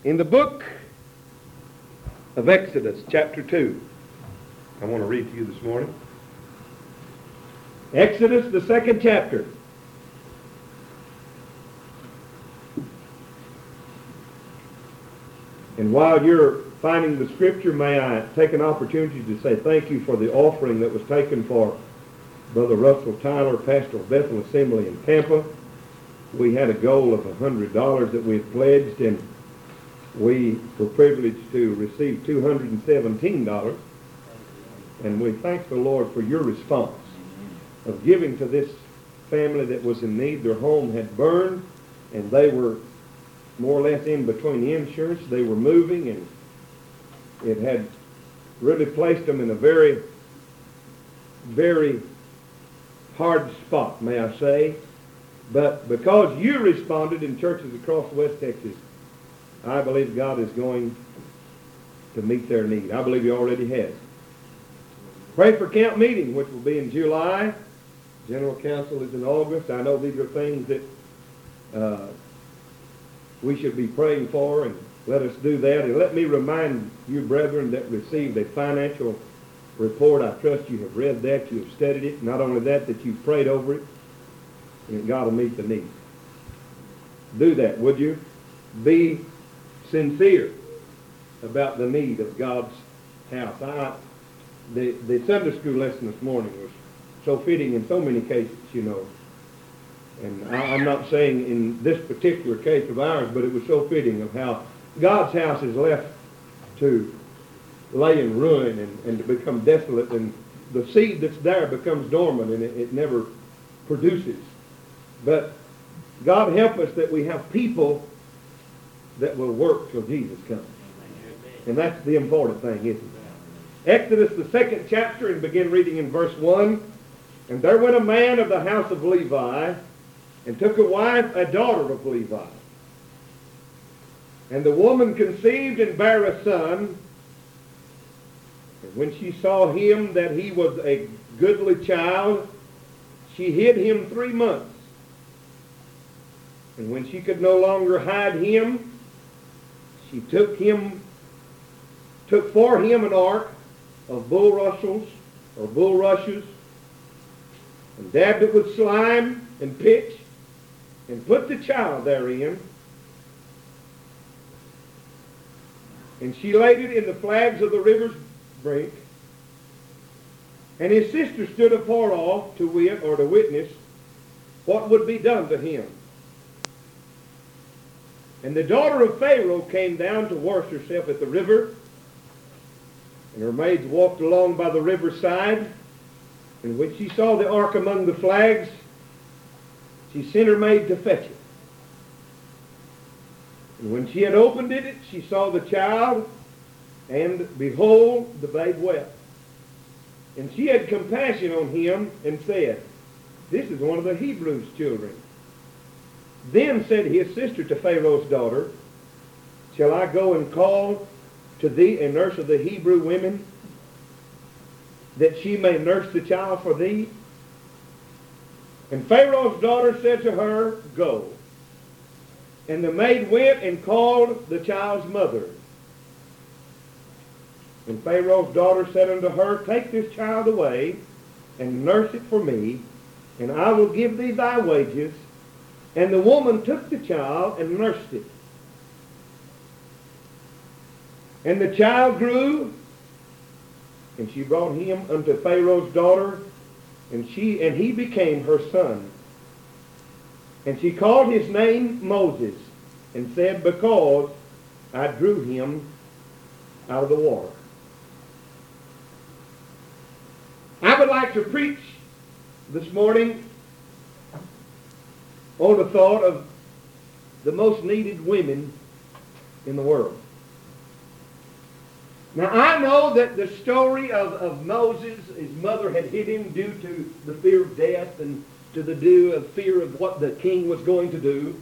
In the book of Exodus, chapter 2, I want to read to you this morning. Exodus, the second chapter. And while you're finding the scripture, may I take an opportunity to say thank you for the offering that was taken for Brother Russell Tyler, pastor of Bethel Assembly in Tampa. We had a goal of $100 that we had pledged, and we were privileged to receive $217. And we thank the Lord for your response of giving to this family that was in need. Their home had burned, and they were more or less in between the insurance. They were moving, and it had really placed them in a very, very hard spot, may I say. But because you responded in churches across West Texas, I believe God is going to meet their need. I believe He already has. Pray for camp meeting, which will be in July. General Council is in August. I know these are things that we should be praying for, and let us do that. And let me remind you, brethren, that received a financial report. I trust you have read that, you have studied it. Not only that, that you've prayed over it, and God will meet the need. Do that, would you? Be sincere about the need of God's house. The Sunday school lesson this morning was so fitting in so many cases, you know. And I'm not saying in this particular case of ours, but it was so fitting of how God's house is left to lay in ruin and to become desolate, and the seed that's there becomes dormant, and it never produces. But God help us that we have people that will work till Jesus comes. And that's the important thing, isn't it? Exodus, the second chapter, and begin reading in verse 1. And there went a man of the house of Levi, and took a wife, a daughter of Levi. And the woman conceived and bare a son. And when she saw him that he was a goodly child, she hid him 3 months. And when she could no longer hide him, she took for him an ark of bulrushes, and dabbed it with slime and pitch, and put the child therein. And she laid it in the flags of the river's brink. And his sister stood afar off to witness what would be done to him. And the daughter of Pharaoh came down to wash herself at the river, and her maids walked along by the riverside. And when she saw the ark among the flags, she sent her maid to fetch it. And when she had opened it, she saw the child, and behold, the babe wept. And she had compassion on him, and said, "This is one of the Hebrews' children." Then said his sister to Pharaoh's daughter, "Shall I go and call to thee a nurse of the Hebrew women, that she may nurse the child for thee?" And Pharaoh's daughter said to her, "Go." And the maid went and called the child's mother. And Pharaoh's daughter said unto her, "Take this child away, and nurse it for me, and I will give thee thy wages." And the woman took the child and nursed it. And the child grew, and she brought him unto Pharaoh's daughter, and he became her son. And she called his name Moses, and said, "Because I drew him out of the water." I would like to preach this morning on the thought of the most needed women in the world. Now, I know that the story of Moses, his mother had hid him due to the fear of death and to the fear of what the king was going to do.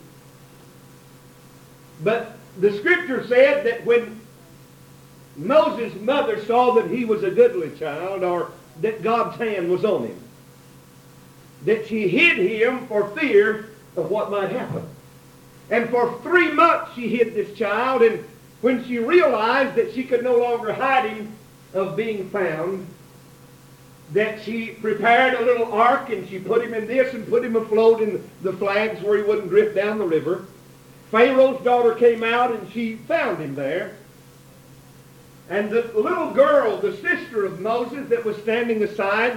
But the scripture said that when Moses' mother saw that he was a goodly child, or that God's hand was on him, that she hid him for fear of what might happen. And for 3 months she hid this child, and when she realized that she could no longer hide him of being found, that she prepared a little ark, and she put him in this and put him afloat in the flags where he wouldn't drift down the river. Pharaoh's daughter came out, and she found him there. And the little girl, the sister of Moses that was standing aside,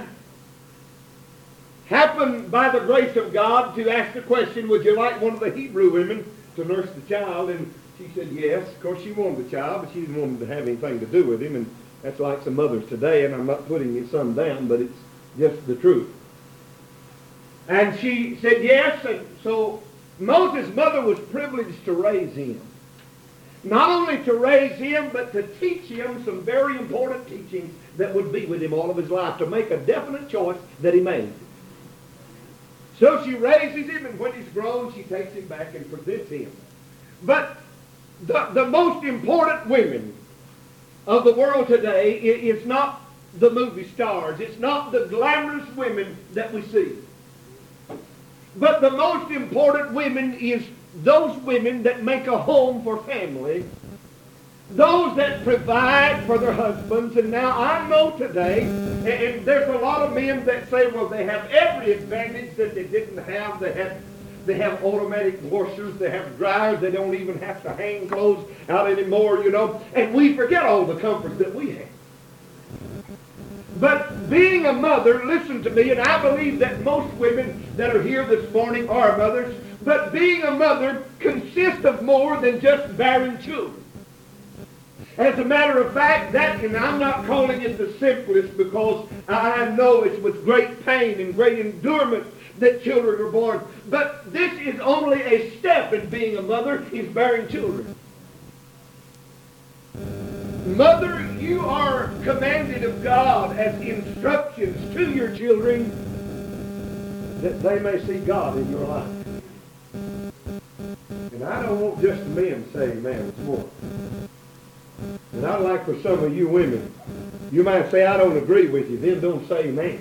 happened by the grace of God to ask the question, would you like one of the Hebrew women to nurse the child? And she said yes. Of course, she wanted the child, but she didn't want him to have anything to do with him. And that's like some mothers today, and I'm not putting some down, but it's just the truth. And she said yes, and so Moses' mother was privileged to raise him. Not only to raise him, but to teach him some very important teachings that would be with him all of his life, to make a definite choice that he made. So she raises him, and when he's grown, she takes him back and presents him. But the most important women of the world today is not the movie stars. It's not the glamorous women that we see. But the most important women is those women that make a home for family, those that provide for their husbands. And now I know today, and there's a lot of men that say, well, they have every advantage that they didn't have. They have automatic washers, they have dryers, they don't even have to hang clothes out anymore, you know. And we forget all the comforts that we have. But being a mother, listen to me, and I believe that most women that are here this morning are mothers, but being a mother consists of more than just bearing children. As a matter of fact, and I'm not calling it the simplest, because I know it's with great pain and great endurance that children are born. But this is only a step in being a mother, is bearing children. Mother, you are commanded of God as instructions to your children that they may see God in your life. And I don't want just men saying amen this morning. And I'd like for some of you women, you might say, I don't agree with you, then don't say amen.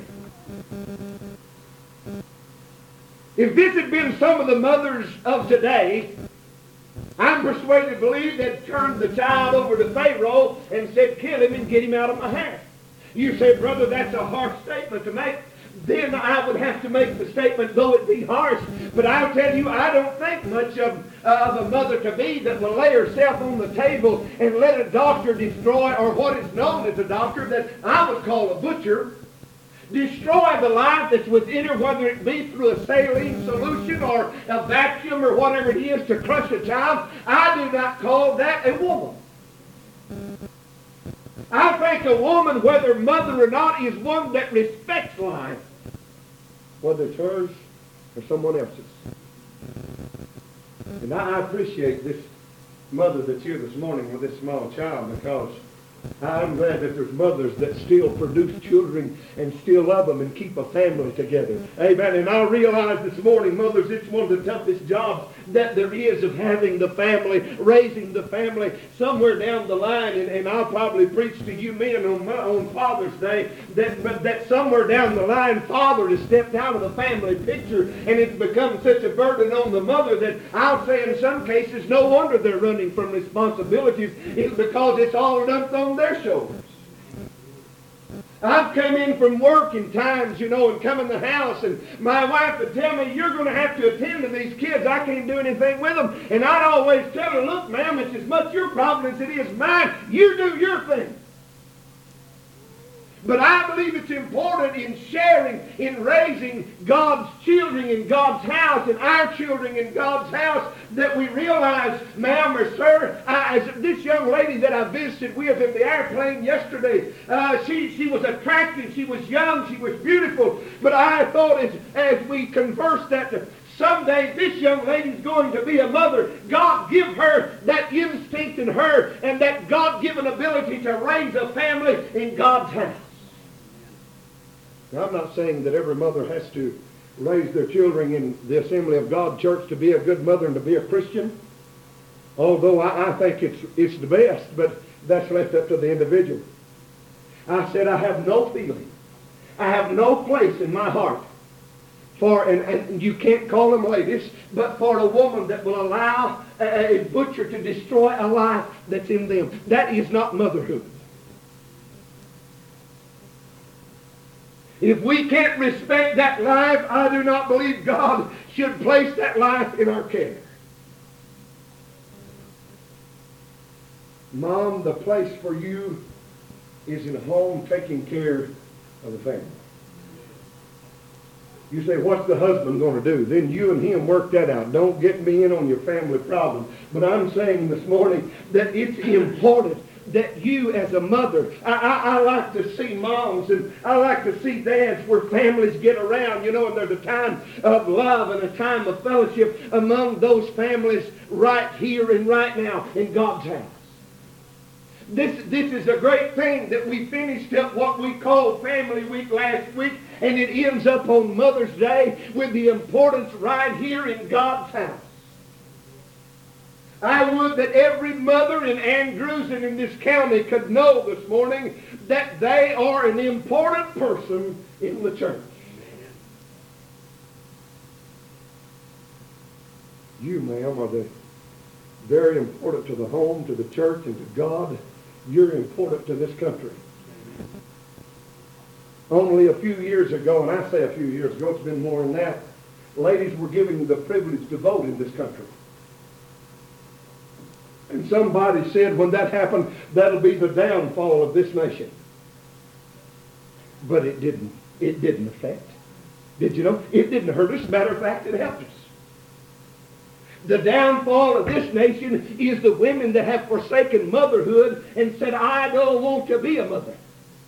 If this had been some of the mothers of today, I'm persuaded to believe they'd turned the child over to Pharaoh and said, kill him and get him out of my house. You say, brother, that's a harsh statement to make. Then I would have to make the statement, though it be harsh. But I'll tell you, I don't think much of a mother-to-be that will lay herself on the table and let a doctor destroy, or what is known as a doctor, that I would call a butcher, destroy the life that's within her, whether it be through a saline solution or a vacuum or whatever it is to crush a child. I do not call that a woman. I think a woman, whether mother or not, is one that respects life, whether it's hers or someone else's. And I appreciate this mother that's here this morning with this small child, because I'm glad that there's mothers that still produce children and still love them and keep a family together. Amen. And I realize this morning, mothers, it's one of the toughest jobs that there is, of having the family, raising the family. Somewhere down the line, and I'll probably preach to you men on Father's Day, that somewhere down the line, father has stepped out of the family picture, and it's become such a burden on the mother that I'll say in some cases, no wonder they're running from responsibilities. It's because it's all dumped on their shoulders. I've come in from work in times, and come in the house, and my wife would tell me, you're going to have to attend to these kids. I can't do anything with them. And I'd always tell her, look, ma'am, it's as much your problem as it is mine. You do your thing. But I believe it's important in sharing, in raising God's children in God's house, and our children in God's house, that we realize, ma'am or sir, as this young lady that I visited with in the airplane yesterday, she was attractive, she was young, she was beautiful, but I thought as we conversed that someday this young lady's going to be a mother. God give her that instinct in her and that God-given ability to raise a family in God's house. Now, I'm not saying that every mother has to raise their children in the Assembly of God Church to be a good mother and to be a Christian, although I think it's the best, but that's left up to the individual. I said I have no feeling, I have no place in my heart and you can't call them ladies, but for a woman that will allow a butcher to destroy a life that's in them. That is not motherhood. If we can't respect that life, I do not believe God should place that life in our care. Mom, the place for you is in a home taking care of the family. You say, what's the husband going to do? Then you and him work that out. Don't get me in on your family problem. But I'm saying this morning that it's important that you as a mother, I like to see moms and I like to see dads where families get around, and there's a time of love and a time of fellowship among those families right here and right now in God's house. This is a great thing that we finished up what we called Family Week last week, and it ends up on Mother's Day with the importance right here in God's house. I would that every mother in Andrews and in this county could know this morning that they are an important person in the church. You, ma'am, are very important to the home, to the church, and to God. You're important to this country. Only a few years ago, and I say a few years ago, it's been more than that, ladies were given the privilege to vote in this country. And somebody said when that happened, that'll be the downfall of this nation. But it didn't. It didn't affect. Did you know? It didn't hurt us. As a matter of fact, it helped us. The downfall of this nation is the women that have forsaken motherhood and said, I don't want to be a mother.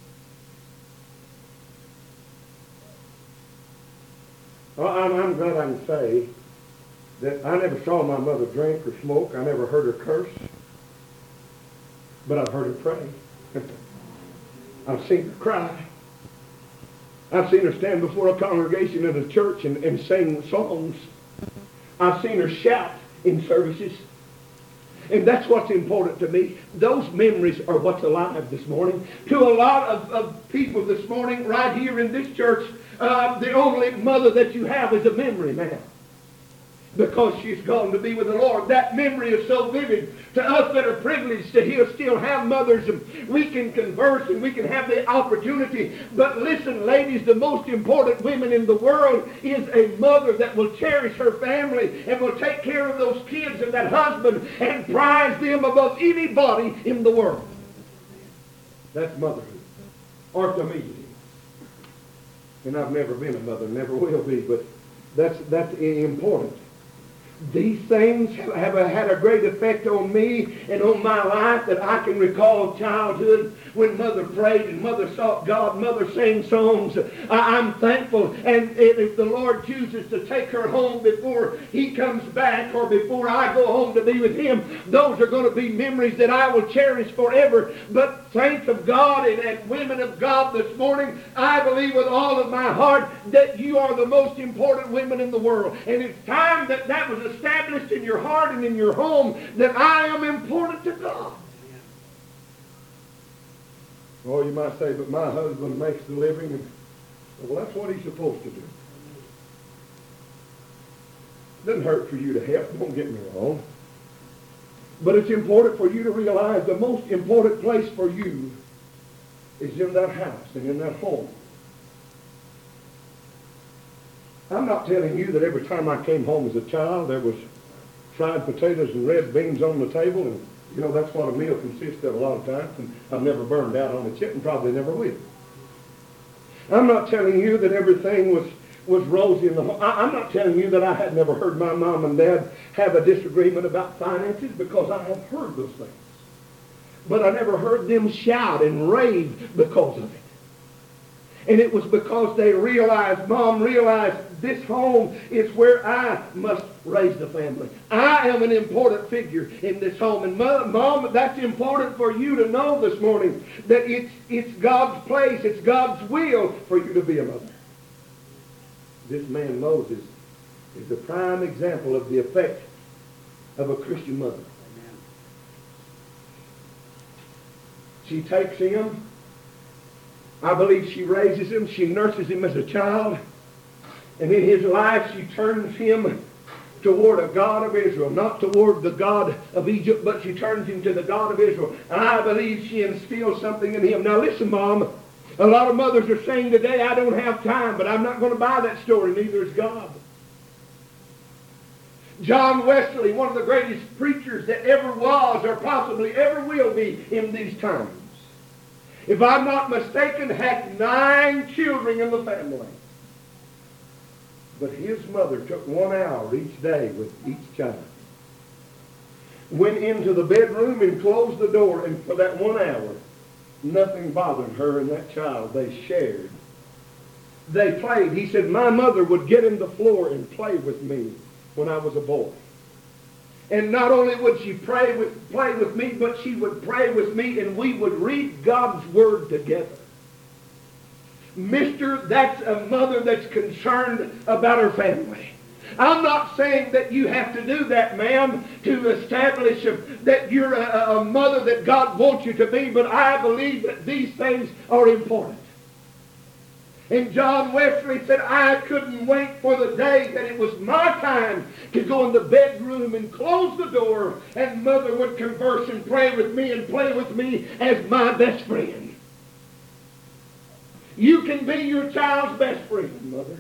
Well, I'm glad I can say that I never saw my mother drink or smoke. I never heard her curse. But I've heard her pray. I've seen her cry. I've seen her stand before a congregation in a church and sing songs. I've seen her shout in services. And that's what's important to me. Those memories are what's alive this morning. To a lot of people this morning, right here in this church, the only mother that you have is a memory now. Because she's gone to be with the Lord. That memory is so vivid. To us that are privileged to still have mothers, and we can converse and we can have the opportunity. But listen, ladies, the most important women in the world is a mother that will cherish her family and will take care of those kids and that husband and prize them above anybody in the world. That's motherhood. Or to me. And I've never been a mother, never will be, but that's important. These things have had a great effect on me and on my life that I can recall childhood when Mother prayed and Mother sought God, Mother sang songs. I'm thankful. And if the Lord chooses to take her home before He comes back or before I go home to be with Him, those are going to be memories that I will cherish forever. But saints of God and women of God this morning, I believe with all of my heart that you are the most important women in the world. And it's time that that was established in your heart and in your home that I am important to God. Or you might say, but my husband makes the living. And, well, that's what he's supposed to do. It doesn't hurt for you to help, don't get me wrong. But it's important for you to realize the most important place for you is in that house and in that home. I'm not telling you that every time I came home as a child there was fried potatoes and red beans on the table, and you know that's what a meal consists of a lot of times, and I've never burned out on a chip and probably never will. I'm not telling you that everything was rosy in the home. I'm not telling you that I had never heard my mom and dad have a disagreement about finances, because I have heard those things. But I never heard them shout and rave because of it. And it was because they realized, Mom realized, this home is where I must raise the family. I am an important figure in this home. And Mom, that's important for you to know this morning, that it's God's place, it's God's will for you to be a mother. This man Moses is the prime example of the effect of a Christian mother. Amen. She takes him. I believe she raises him. She nurses him as a child. And in his life, she turns him toward a God of Israel, not toward the God of Egypt, but she turns him to the God of Israel. And I believe she instills something in him. Now listen, Mom, a lot of mothers are saying today, I don't have time, but I'm not going to buy that story. Neither is God. John Wesley, one of the greatest preachers that ever was or possibly ever will be in these times, if I'm not mistaken, had 9 children in the family. But his mother took 1 hour each day with each child. Went into the bedroom and closed the door, and for that 1 hour, nothing bothered her and that child. They shared. They played. He said, my mother would get on the floor and play with me when I was a boy. And not only would she play with me, but she would pray with me, and we would read God's Word together. Mister, that's a mother that's concerned about her family. I'm not saying that you have to do that, ma'am, to establish that you're a mother that God wants you to be, but I believe that these things are important. And John Wesley said, I couldn't wait for the day that it was my time to go in the bedroom and close the door, and Mother would converse and pray with me and play with me as my best friend. You can be your child's best friend, mother.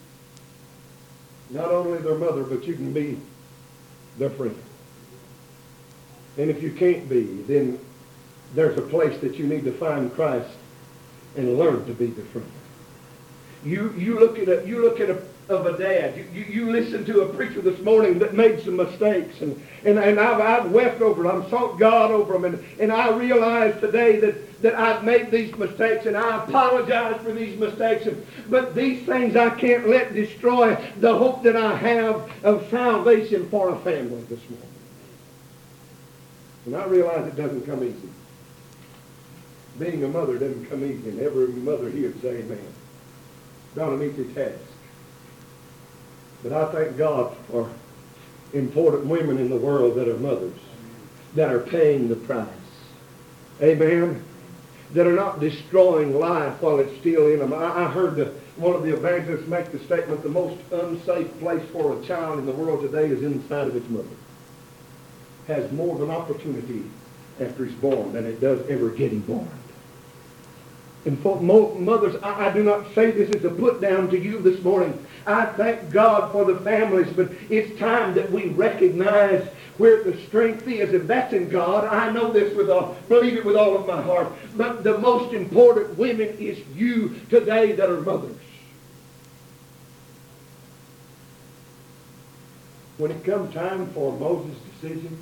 Not only their mother, but you can be their friend. And if you can't be, then there's a place that you need to find Christ and learn to be the friend. You look at a dad. You listen to a preacher this morning that made some mistakes, and I've wept over them. I've sought God over them, and I realize today that I've made these mistakes, and I apologize for these mistakes. But these things I can't let destroy the hope that I have of salvation for a family this morning. And I realize it doesn't come easy. Being a mother doesn't come easy, and every mother here would say amen. Going to meet your task. But I thank God for important women in the world that are mothers, that are paying the price. Amen. That are not destroying life while it's still in them. I heard one of the evangelists make the statement, the most unsafe place for a child in the world today is inside of its mother. Has more of an opportunity after he's born than it does ever getting born. And for mothers, I do not say this as a put down to you this morning. I thank God for the families, but it's time that we recognize where the strength is, and that's in God. I know this believe it with all of my heart. But the most important women is you today that are mothers. When it comes time for Moses' decision,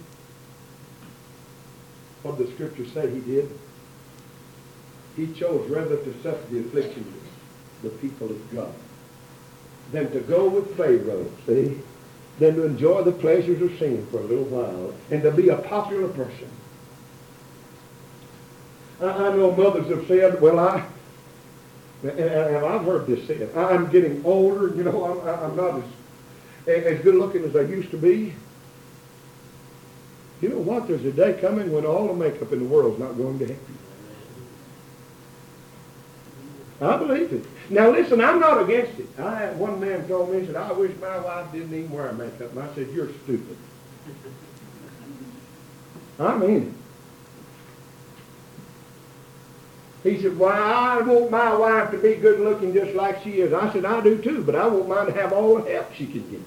what the Scripture say he did? He chose rather to suffer the affliction of the people of God than to go with Pharaoh, see? Than to enjoy the pleasures of sin for a little while and to be a popular person. I know mothers have said, well, and I've heard this said, I'm getting older, I'm not as good looking as I used to be. You know what? There's a day coming when all the makeup in the world is not going to help you. I believe it. Now listen, I'm not against it. One man told me, he said, I wish my wife didn't even wear makeup. And I said, you're stupid. I mean it. He said, well, I want my wife to be good looking just like she is. I said, I do too, but I want mine to have all the help she can get.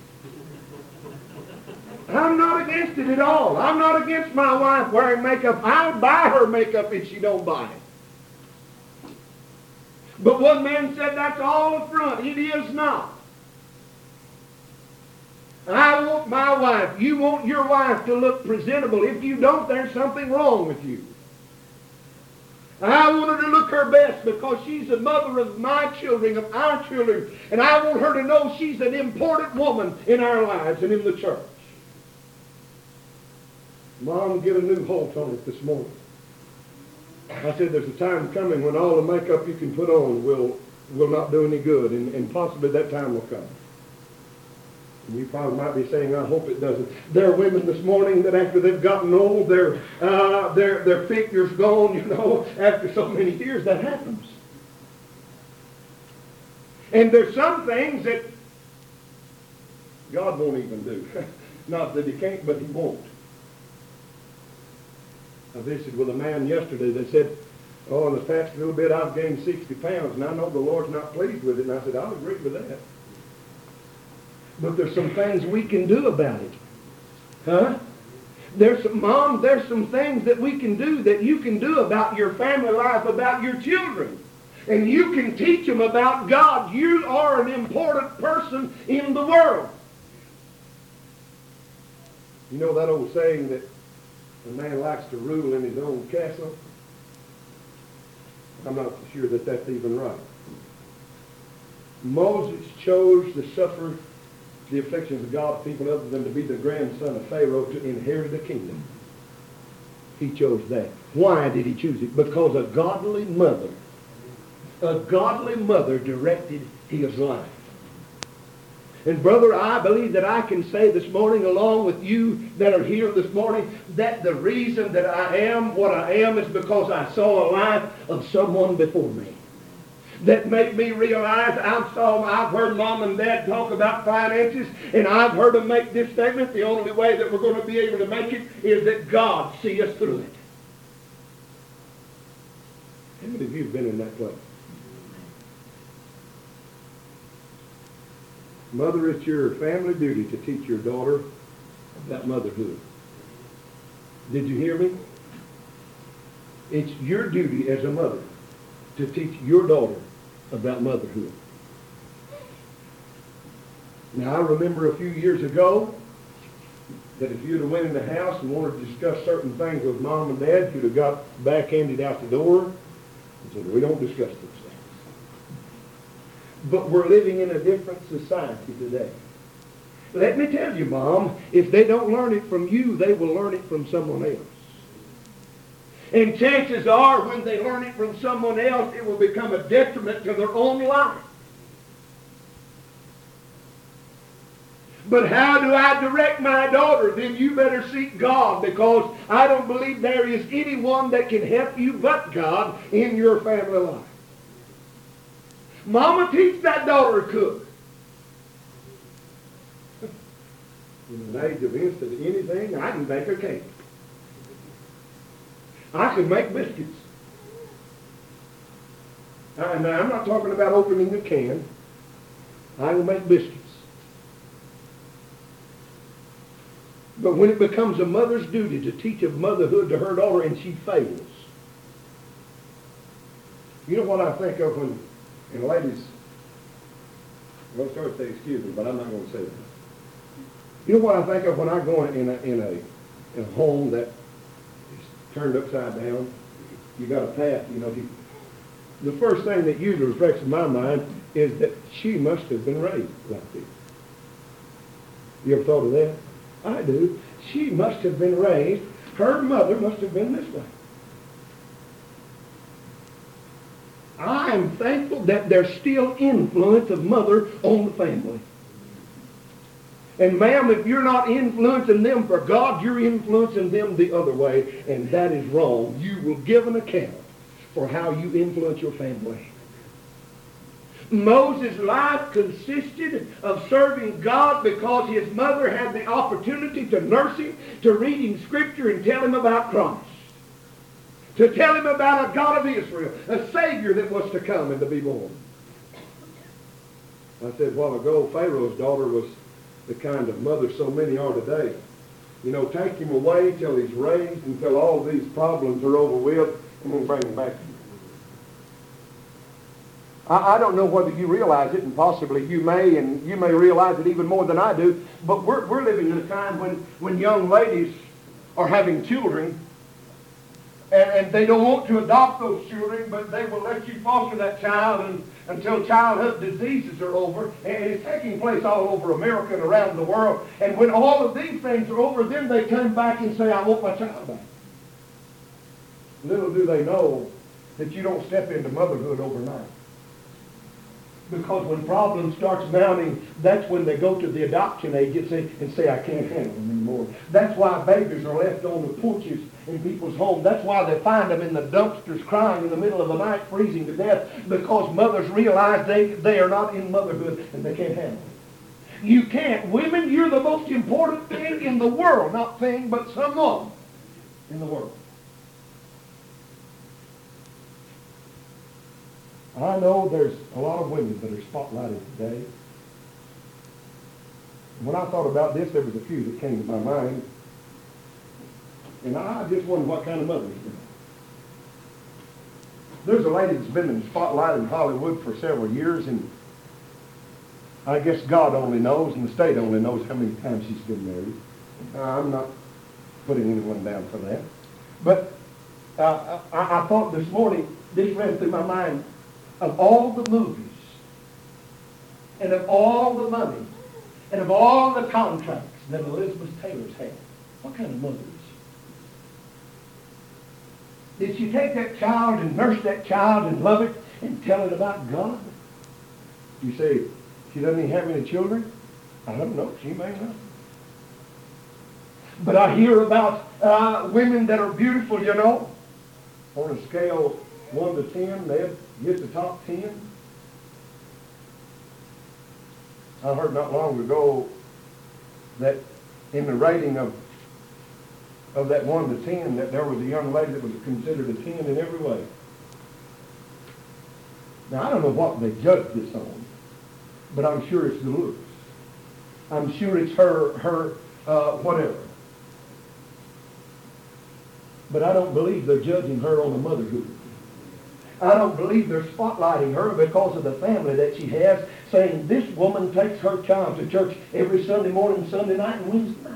I'm not against it at all. I'm not against my wife wearing makeup. I'll buy her makeup if she don't buy it. But one man said that's all a front. It is not. I want my wife. You want your wife to look presentable. If you don't, there's something wrong with you. I want her to look her best because she's the mother of my children, of our children. And I want her to know she's an important woman in our lives and in the church. Mom, get a new halt on it this morning. I said there's a time coming when all the makeup you can put on will not do any good, and possibly that time will come. And you probably might be saying, I hope it doesn't. There are women this morning that after they've gotten old, their figure's gone, after so many years that happens. And there's some things that God won't even do. Not that he can't, but he won't. I visited with a man yesterday that said, oh, in the past little bit I've gained 60 pounds, and I know the Lord's not pleased with it. And I said, I'll agree with that. But there's some things we can do about it. Huh? There's some things that we can do, that you can do about your family life, about your children. And you can teach them about God. You are an important person in the world. You know that old saying that a man likes to rule in his own castle? I'm not sure that that's even right. Moses chose to suffer the afflictions of God's people other than to be the grandson of Pharaoh to inherit a kingdom. He chose that. Why did he choose it? Because a godly mother directed his life. And brother, I believe that I can say this morning, along with you that are here this morning, that the reason that I am what I am is because I saw a life of someone before me that made me realize. I've heard Mom and Dad talk about finances, and I've heard them make this statement: the only way that we're going to be able to make it is that God see us through it. How many of you have been in that place? Mother, it's your family duty to teach your daughter about motherhood. Did you hear me? It's your duty as a mother to teach your daughter about motherhood. Now, I remember a few years ago that if you'd have went in the house and wanted to discuss certain things with Mom and Dad, you'd have got backhanded out the door and said, we don't discuss those things. But we're living in a different society today. Let me tell you, Mom, if they don't learn it from you, they will learn it from someone else. And chances are, when they learn it from someone else, it will become a detriment to their own life. But how do I direct my daughter? Then you better seek God, because I don't believe there is anyone that can help you but God in your family life. Mama, teach that daughter to cook. In the age of instant anything, I can bake a cake. I can make biscuits. And I'm not talking about opening a can. I will make biscuits. But when it becomes a mother's duty to teach of motherhood to her daughter and she fails, you know what I think of when, and ladies, well, sorry to say excuse me, but I'm not going to say that. You know what I think of when I go in a home that is turned upside down? You got a path, you know. The first thing that usually reflects in my mind is that she must have been raised like this. You ever thought of that? I do. She must have been raised. Her mother must have been this way. I am thankful that there's still influence of mother on the family. And ma'am, if you're not influencing them for God, you're influencing them the other way, and that is wrong. You will give an account for how you influence your family. Moses' life consisted of serving God because his mother had the opportunity to nurse him, to read him Scripture and tell him about Christ. To tell him about a God of Israel, a Savior that was to come and to be born. I said a while ago, Pharaoh's daughter was the kind of mother so many are today. You know, take him away till he's raised, until all these problems are over with, and then bring him back. I don't know whether you realize it, and possibly you may, and you may realize it even more than I do, but we're living in a time when young ladies are having children, and they don't want to adopt those children, but they will let you foster that child until childhood diseases are over. And it's taking place all over America and around the world. And when all of these things are over, then they come back and say, I want my child back. Little do they know that you don't step into motherhood overnight. Because when problems starts mounting, that's when they go to the adoption agency and say, I can't handle them anymore. That's why babies are left on the porches in people's homes. That's why they find them in the dumpsters crying in the middle of the night, freezing to death, because mothers realize they are not in motherhood and they can't handle it. You can't. Women, you're the most important thing in the world. Not thing, but someone in the world. I know there's a lot of women that are spotlighted today. When I thought about this, there was a few that came to my mind. And I just wondered what kind of mothers they are. There's a lady that's been in the spotlight in Hollywood for several years, and I guess God only knows, and the state only knows how many times she's been married. I'm not putting anyone down for that. But I thought this morning, this ran through my mind, of all the movies, and of all the money, and of all the contracts that Elizabeth Taylor's had, what kind of mother is she? Did she take that child and nurse that child and love it and tell it about God? You say, she doesn't even have any children? I don't know. She may not. But I hear about women that are beautiful, you know. On a scale 1 to 10, they get the top 10. I heard not long ago that in the rating of that 1 to 10, that there was a young lady that was considered a 10 in every way. Now, I don't know what they judged this on, but I'm sure it's the looks. I'm sure it's her whatever. But I don't believe they're judging her on the motherhood. I don't believe they're spotlighting her because of the family that she has, saying this woman takes her child to church every Sunday morning, Sunday night, and Wednesday night.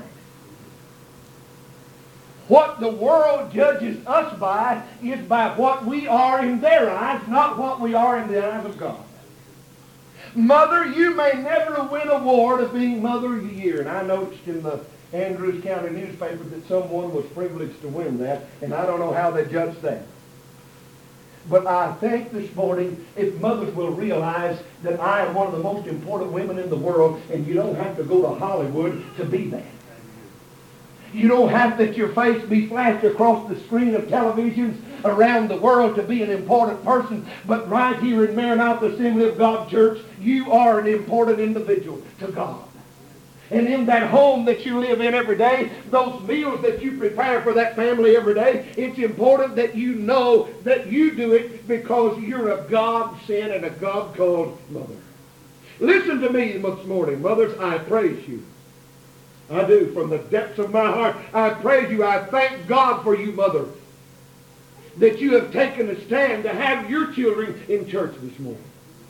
What the world judges us by is by what we are in their eyes, not what we are in the eyes of God. Mother, you may never win an award of being Mother of the Year. And I noticed in the Andrews County newspaper that someone was privileged to win that, and I don't know how they judged that. But I think this morning, if mothers will realize that I am one of the most important women in the world, and you don't have to go to Hollywood to be that. You don't have that your face be flashed across the screen of televisions around the world to be an important person, but right here in Maranatha Assembly of God Church, you are an important individual to God. And in that home that you live in every day, those meals that you prepare for that family every day, it's important that you know that you do it because you're a God-sent and a God-called mother. Listen to me this morning, mothers, I praise you. I do. From the depths of my heart, I praise you. I thank God for you, mother, that you have taken a stand to have your children in church this morning.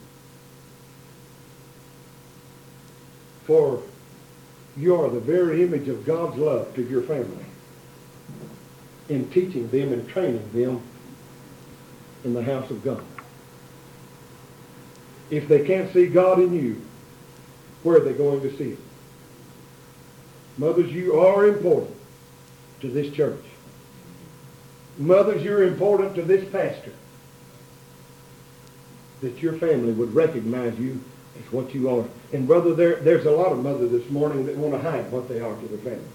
For you are the very image of God's love to your family in teaching them and training them in the house of God. If they can't see God in you, where are they going to see it? Mothers, you are important to this church. Mothers, you're important to this pastor. That your family would recognize you as what you are. And brother, there's a lot of mothers this morning that want to hide what they are to their family.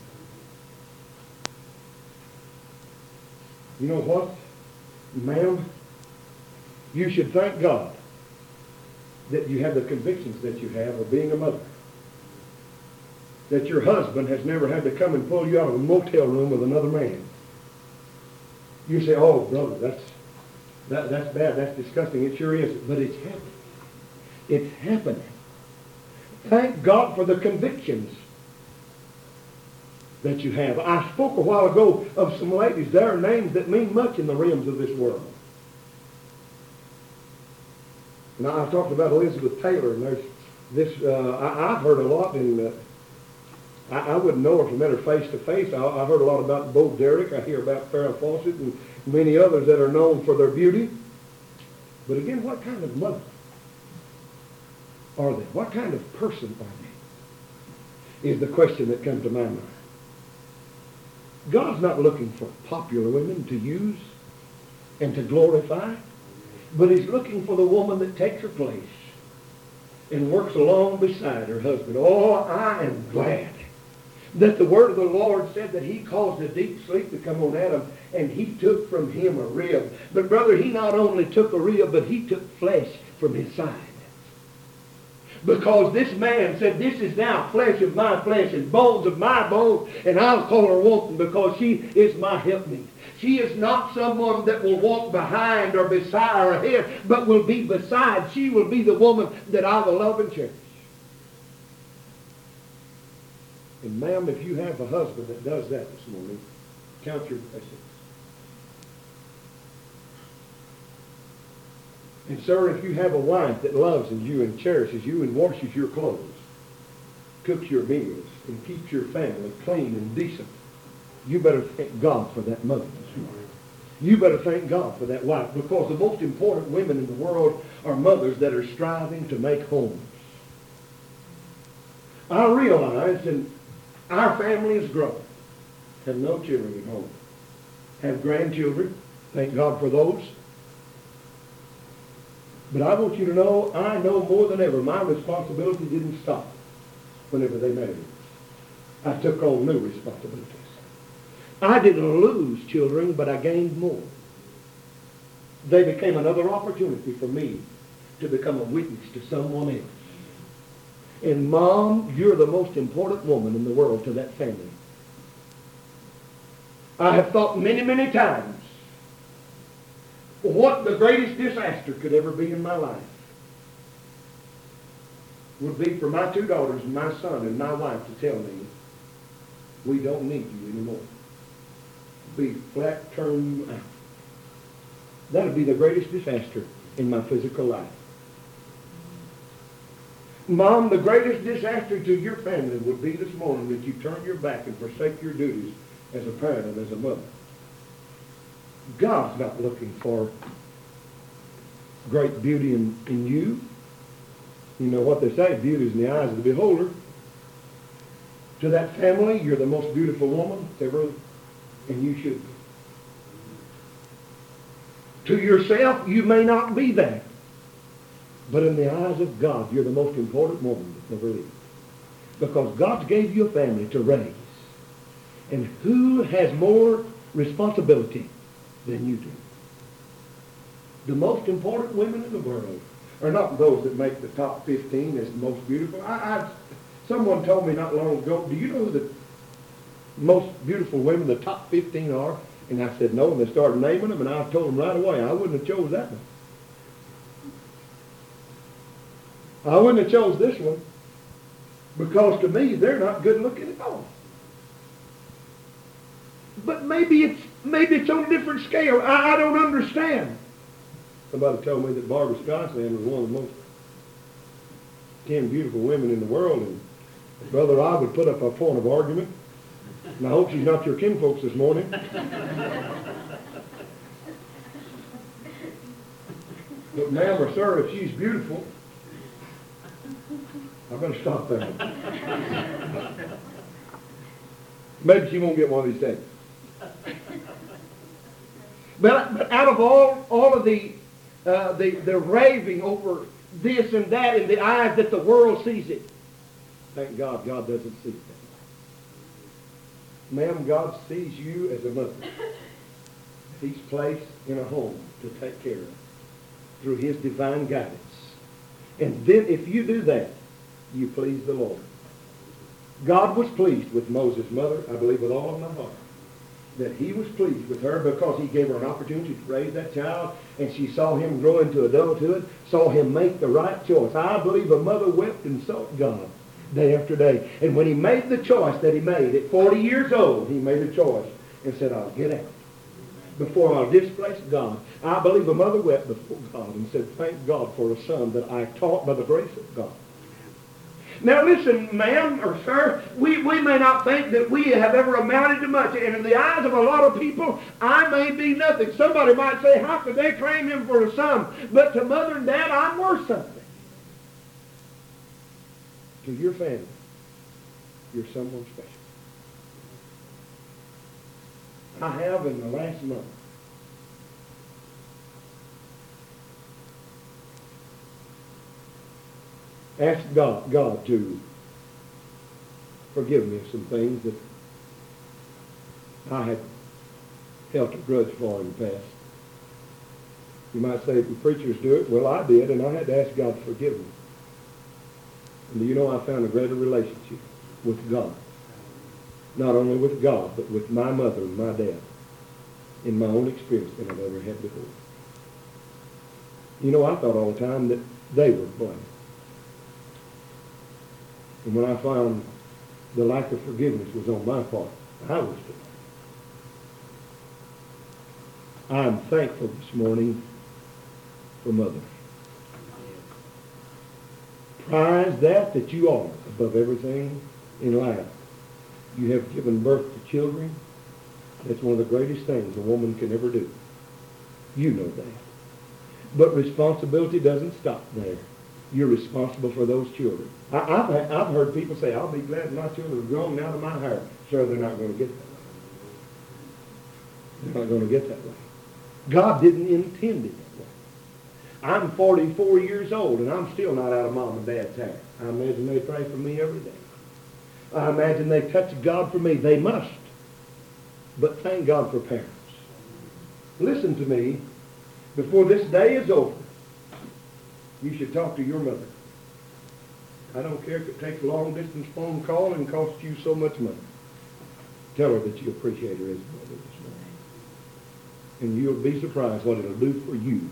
You know what, ma'am? You should thank God that you have the convictions that you have of being a mother. That your husband has never had to come and pull you out of a motel room with another man. You say, oh, brother, that's bad, that's disgusting. It sure is, but it's happening. It's happening. Thank God for the convictions that you have. I spoke a while ago of some ladies. There are names that mean much in the realms of this world. Now, I've talked about Elizabeth Taylor, and there's this, I've heard a lot in... I wouldn't know her if I met her face to face. I heard a lot about Bo Derek. I hear about Farrah Fawcett and many others that are known for their beauty. But again, what kind of mother are they? What kind of person are they? Is the question that comes to my mind. God's not looking for popular women to use and to glorify, but He's looking for the woman that takes her place and works along beside her husband. Oh, I am glad that the word of the Lord said that He caused a deep sleep to come on Adam, and He took from him a rib. But brother, He not only took a rib, but He took flesh from his side. Because this man said, this is now flesh of my flesh and bones of my bones, and I'll call her woman because she is my helpmeet. She is not someone that will walk behind or beside or ahead, but will be beside. She will be the woman that I will love and cherish. And ma'am, if you have a husband that does that this morning, count your blessings. And sir, if you have a wife that loves you and cherishes you and washes your clothes, cooks your meals, and keeps your family clean and decent, you better thank God for that mother this morning. You better thank God for that wife, because the most important women in the world are mothers that are striving to make homes. I realize that our family is grown, have no children at home, have grandchildren, thank God for those. But I want you to know, I know more than ever, my responsibility didn't stop whenever they married. I took on new responsibilities. I didn't lose children, but I gained more. They became another opportunity for me to become a witness to someone else. And Mom, you're the most important woman in the world to that family. I have thought many, many times what the greatest disaster could ever be in my life would be for my two daughters and my son and my wife to tell me, we don't need you anymore. Be flat, turn you out. That would be the greatest disaster in my physical life. Mom, the greatest disaster to your family would be this morning that you turn your back and forsake your duties as a parent and as a mother. God's not looking for great beauty in you. You know what they say, beauty is in the eyes of the beholder. To that family, you're the most beautiful woman ever, and you should be. To yourself, you may not be that. But in the eyes of God, you're the most important woman that's ever lived. Because God gave you a family to raise. And who has more responsibility than you do? The most important women in the world are not those that make the top 15 as the most beautiful. Someone told me not long ago, do you know who the most beautiful women, the top 15 are? And I said no, and they started naming them, and I told them right away, I wouldn't have chose that one. I wouldn't have chose this one, because to me, they're not good looking at all. But maybe it's on a different scale. I don't understand. Somebody told me that Barbara Streisand was one of the most 10 beautiful women in the world, and Brother, I would put up a point of argument, and I hope she's not your kinfolks this morning. But ma'am or sir, if she's beautiful, I better stop there. Maybe she won't get one of these days. But out of all of the raving over this and that in the eyes that the world sees it, thank God, God doesn't see that. Ma'am, God sees you as a mother. He's placed in a home to take care of through His divine guidance. And then if you do that, you please the Lord. God was pleased with Moses' mother, I believe with all of my heart, that He was pleased with her because He gave her an opportunity to raise that child, and she saw him grow into adulthood, saw him make the right choice. I believe a mother wept and sought God day after day. And when he made the choice that he made, at 40 years old, he made a choice and said, I'll get out before I'll displace God. I believe a mother wept before God and said, thank God for a son that I taught by the grace of God. Now listen, ma'am or sir, we may not think that we have ever amounted to much. And in the eyes of a lot of people, I may be nothing. Somebody might say, how could they claim him for a son? But to mother and dad, I'm worth something. To your family, you're someone special. I have in the last month asked God to forgive me of some things that I had held a grudge for in the past. You might say, the preachers do it. Well, I did, and I had to ask God to forgive me. And do you know I found a greater relationship with God? Not only with God, but with my mother and my dad in my own experience than I've ever had before. You know, I thought all the time that they were blamed. And when I found the lack of forgiveness was on my part, I was to blame. I'm thankful this morning for mothers. Prize that you are above everything in life. You have given birth to children. That's one of the greatest things a woman can ever do. You know that. But responsibility doesn't stop there. You're responsible for those children. I've heard people say, I'll be glad my children are grown out of my hair. Sure, they're not going to get that way. They're not going to get that way. God didn't intend it that way. I'm 44 years old, and I'm still not out of mom and dad's hair. I imagine they pray for me every day. I imagine they touch God for me. They must. But thank God for parents. Listen to me. Before this day is over, you should talk to your mother. I don't care if it takes a long-distance phone call and costs you so much money. Tell her that you appreciate her as a mother this morning. And you'll be surprised what it'll do for you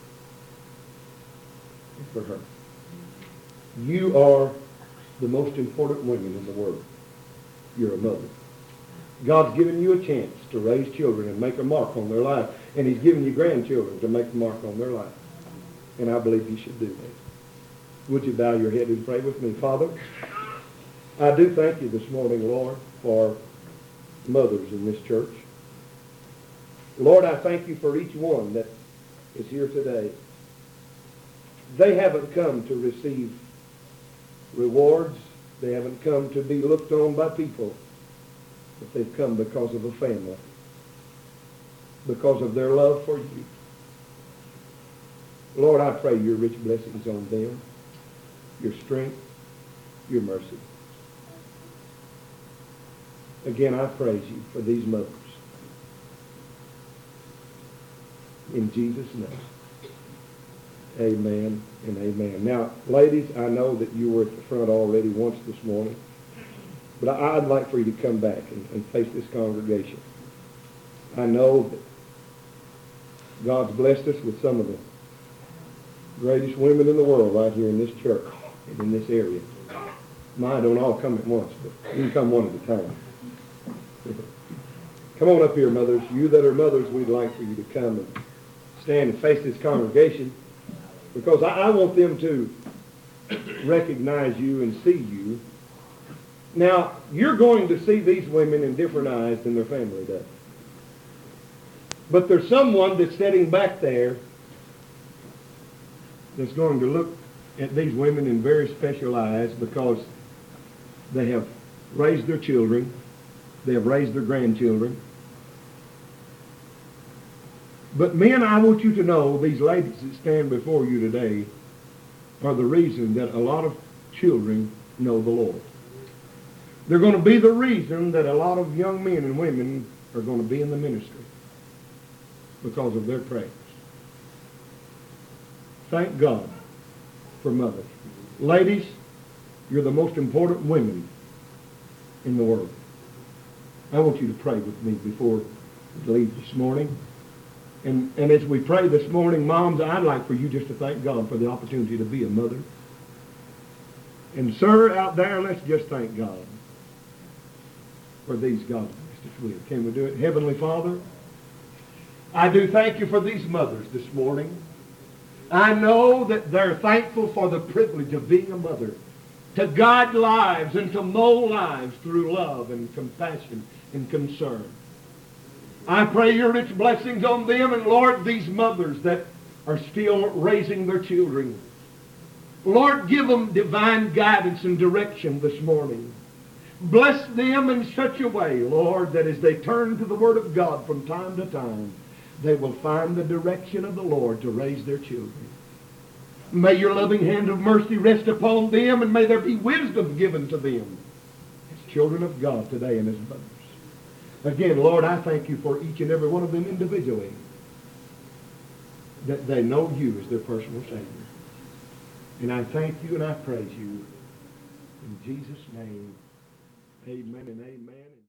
and for her. You are the most important women in the world. You're a mother. God's given you a chance to raise children and make a mark on their life. And he's given you grandchildren to make a mark on their life. And I believe you should do that. Would you bow your head and pray with me? Father, I do thank you this morning, Lord, for mothers in this church. Lord, I thank you for each one that is here today. They haven't come to receive rewards. They haven't come to be looked on by people. But they've come because of a family. Because of their love for you. Lord, I pray your rich blessings on them. Your strength. Your mercy. Again, I praise you for these mothers. In Jesus' name. Amen and amen. Now, ladies, I know that you were at the front already once this morning. But I'd like for you to come back and face this congregation. I know that God's blessed us with some of the greatest women in the world right here in this church and in this area. Mine don't all come at once, but you can come one at a time. Come on up here, mothers. You that are mothers, we'd like for you to come and stand and face this congregation because I want them to recognize you and see you. Now, you're going to see these women in different eyes than their family does. But there's someone that's sitting back there that's going to look at these women in very special eyes because they have raised their children. They have raised their grandchildren. But men, I want you to know these ladies that stand before you today are the reason that a lot of children know the Lord. They're going to be the reason that a lot of young men and women are going to be in the ministry because of their prayers. Thank God for mothers. Ladies, you're the most important women in the world. I want you to pray with me before we leave this morning. And as we pray this morning, moms, I'd like for you just to thank God for the opportunity to be a mother. And sir, out there, let's just thank God for these God's blessed us with. Can we do it? Heavenly Father, I do thank you for these mothers this morning. I know that they're thankful for the privilege of being a mother, to guide lives and to mold lives through love and compassion and concern. I pray your rich blessings on them, and Lord, these mothers that are still raising their children. Lord, give them divine guidance and direction this morning. Bless them in such a way, Lord, that as they turn to the Word of God from time to time, they will find the direction of the Lord to raise their children. May your loving hand of mercy rest upon them, and may there be wisdom given to them as children of God today and as mothers. Again, Lord, I thank you for each and every one of them individually, that they know you as their personal Savior. And I thank you and I praise you In Jesus' name, amen and amen.